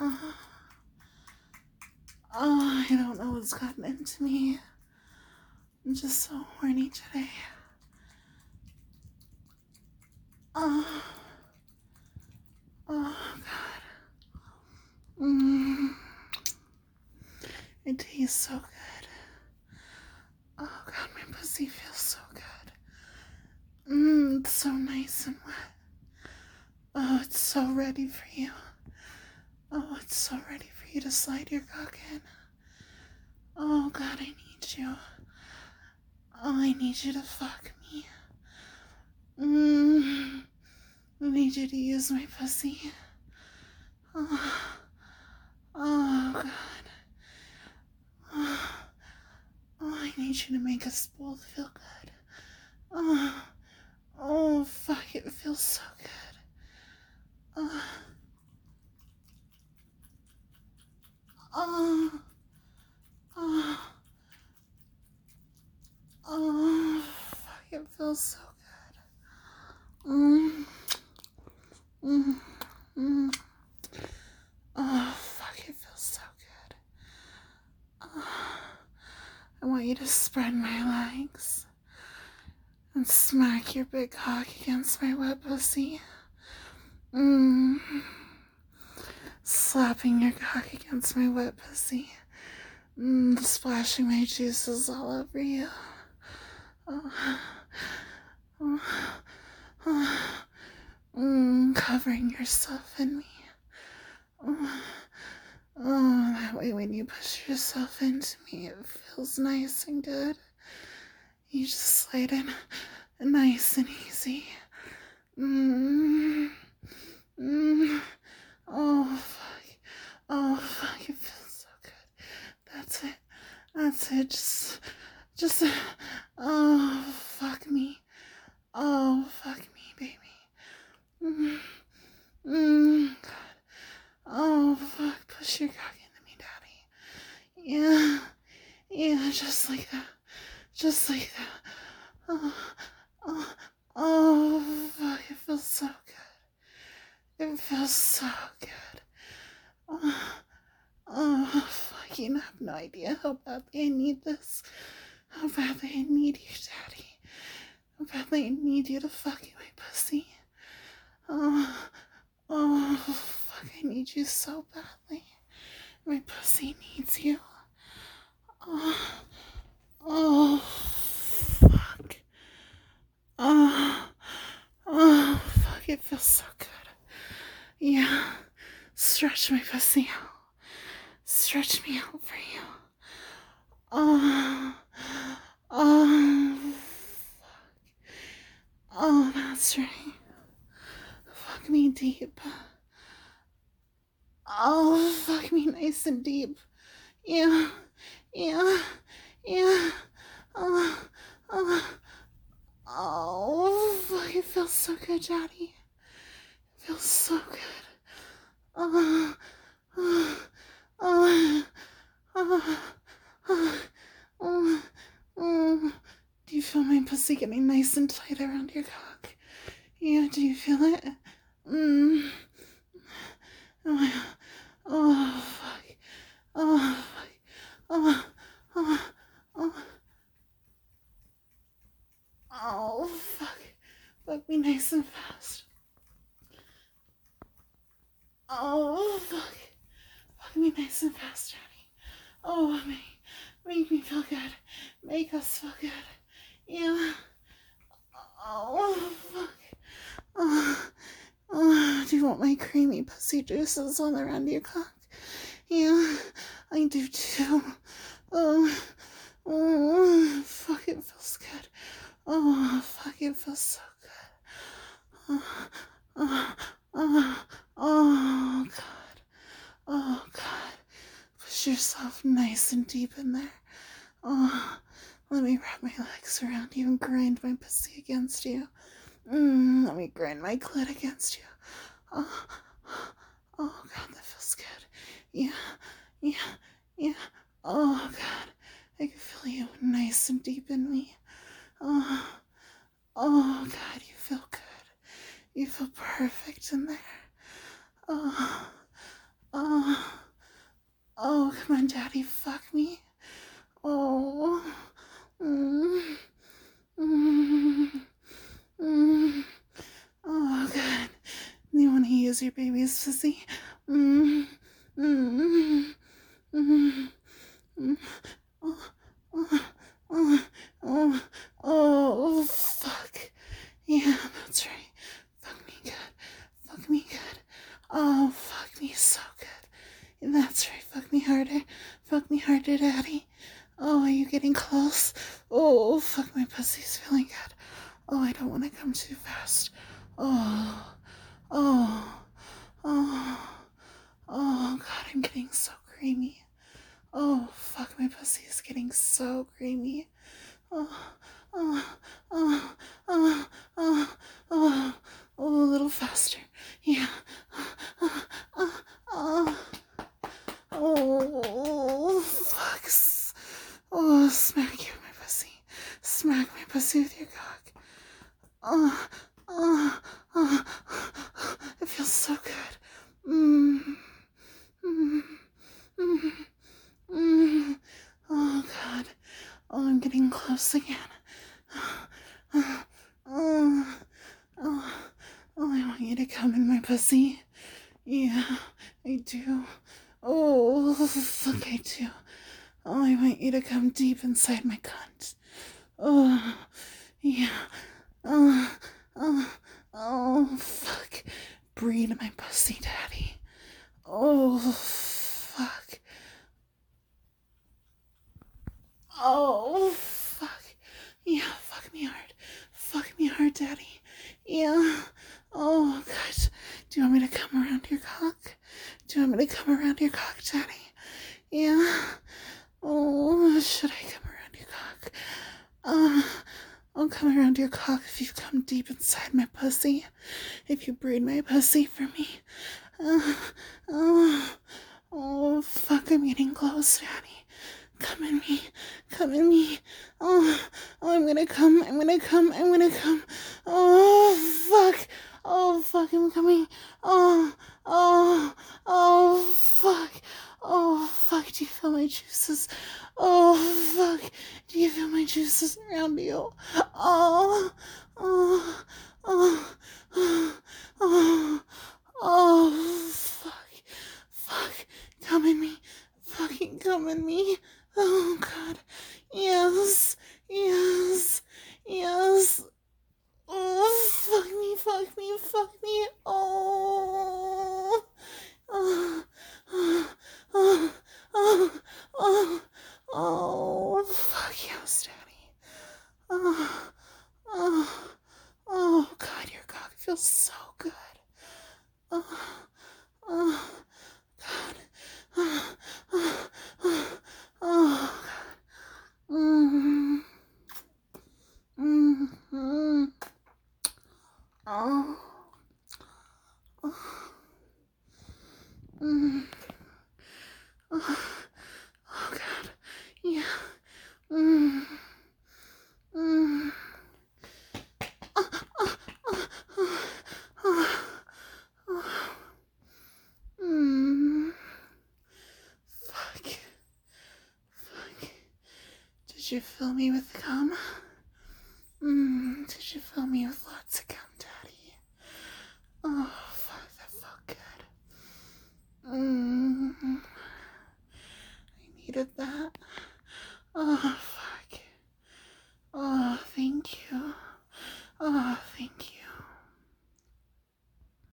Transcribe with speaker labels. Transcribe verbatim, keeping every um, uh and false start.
Speaker 1: Oh, oh, I don't know what's gotten into me. I'm just so horny today. Oh, oh God. Mm. It tastes so good. Oh God, my pussy feels so good. Mmm, it's so nice and wet. Oh, it's so ready for you. Oh, it's so ready for you to slide your cock in. Oh God, I need you. Oh, I need you to fuck me. Mmm. I need you to use my pussy. Oh, oh God. Oh, oh, I need you to make us both feel good. Oh, oh, fuck, it feels so good. Oh, oh, oh, oh, fuck, it feels so good. Mm, mm, mm. Oh, fuck, it feels so good. Oh, I want you to spread my legs and smack your big cock against my wet pussy. Mmm. Slapping your cock against my wet pussy. Mmm. Splashing my juices all over you. Oh. Oh. Oh. Mmm. Covering yourself in me. Oh. Oh, that way when you push yourself into me, it feels nice and good. You just slide in nice and easy. Mmm. Mmm. Oh, fuck. Oh, fuck. It feels so good. That's it. That's it. Just, just, oh, fuck me. Oh, fuck me, baby. Mmm. Mmm. God. Oh, fuck. Push your cock into me, daddy. Yeah. Yeah, just like that. Just like that. Oh, oh, oh, fuck. It feels so good. It feels so good. Oh, oh, fuck. You have no idea how badly I need this. How badly I need you, daddy. How badly I need you to fuck you, my pussy. Oh, oh, fuck. I need you so badly. My pussy needs you. Oh, oh, fuck. Oh, oh, fuck, it feels so good. Yeah, stretch my pussy out. Stretch me out for you. Oh, oh, fuck. Oh, that's right. Fuck me deep. Oh, fuck me nice and deep. Yeah, yeah, yeah. Oh, oh, oh, fuck, it feels so good, daddy. It feels so good. Oh, oh, oh, oh, oh, oh, oh. Do you feel my pussy getting nice and tight around your cock? Yeah, do you feel it? Mmm. Oh, oh, fuck. Oh, fuck. Oh, oh, oh. Oh, fuck. Fuck me nice and fast. Oh, fuck. Fuck me nice and fast, Daddy. Oh, make, make me feel good. Make us feel good. Yeah. Oh, fuck. Oh, oh, do you want my creamy pussy juices all around your cock? Yeah, I do too. Oh, oh, fuck, it feels good. Oh, fuck, it feels so good. Oh, oh, oh, oh, God. Oh, God. Push yourself nice and deep in there. Oh, let me wrap my legs around you and grind my pussy against you. Mm, let me grind my clit against you. Oh, oh, God, that feels good. Yeah, yeah, yeah. Oh, God, I can feel you nice and deep in me. Oh, oh, God, you feel good. You feel perfect in there. Oh, oh, come on, Daddy, fuck me. Oh. Mm. Mm. Mm. Oh, God. You want to use your baby's pussy? Mm. Mm. Mm. Mm. Oh. Oh. Oh. Oh. Oh. Fuck. Yeah, that's right. Fuck me good. Fuck me good. Oh, fuck me so good. That's right. Fuck me harder. Fuck me harder, Daddy. Oh, are you getting close? Oh, fuck, my pussy's feeling good. Oh, I don't want to come too fast. Oh, oh, oh, oh, God, I'm getting so creamy. Oh, fuck, my pussy is getting so creamy. Oh, oh, oh, oh, oh, oh, oh, a little faster. Yeah. Oh, oh, oh, oh, fuck. Oh, smack you, my pussy. Smack my pussy with your cock. Oh, oh, oh, it feels so good. Mmm, mmm, mmm, mmm. Oh, God. Oh, I'm getting close again. Oh, oh, oh, oh, I want you to come in my pussy. Yeah, I do. Oh, fuck, I do. Oh, I want you to come deep inside my cunt. Oh, yeah. Oh, oh, oh, fuck. Breed my pussy, Daddy. Oh, fuck. Oh, fuck. Yeah, fuck me hard. Fuck me hard, Daddy. Yeah. Oh, God. Do you want me to come around your cock? Do you want me to come around your cock, Daddy? Yeah. Oh, should I come around your cock? Uh, I'll come around your cock if you come deep inside my pussy. If you breed my pussy for me. Uh, oh, oh, fuck, I'm getting close, Daddy. Come in me. Come in me. Oh, oh, I'm gonna come. I'm gonna come. I'm gonna come. Oh, fuck. Oh, fuck, I'm coming. Oh, oh, oh, fuck. Oh, fuck, do you feel my juices? Oh, fuck, do you feel my juices around you? Oh, oh, oh, oh, oh, oh, fuck, fuck, come in me, fucking come in me. Oh, God, yes, yes, yes. Oh, fuck me, fuck me, fuck me. Oh, oh, oh, oh, oh, oh, oh, fuck yes, Daddy. Oh, oh, oh, God, your cock feels so good. Oh, oh, God. Oh, oh, oh, oh, God. Mm, mm, mm. Oh, oh, mm, oh, oh, God, yeah, mm, mm, oh, oh, oh, oh, oh, oh, mm, fuck, fuck, did you fill me with cum? Mm, did you fill me with lots of cum, Daddy? Oh, fuck, that felt good. Mm, I needed that. Oh,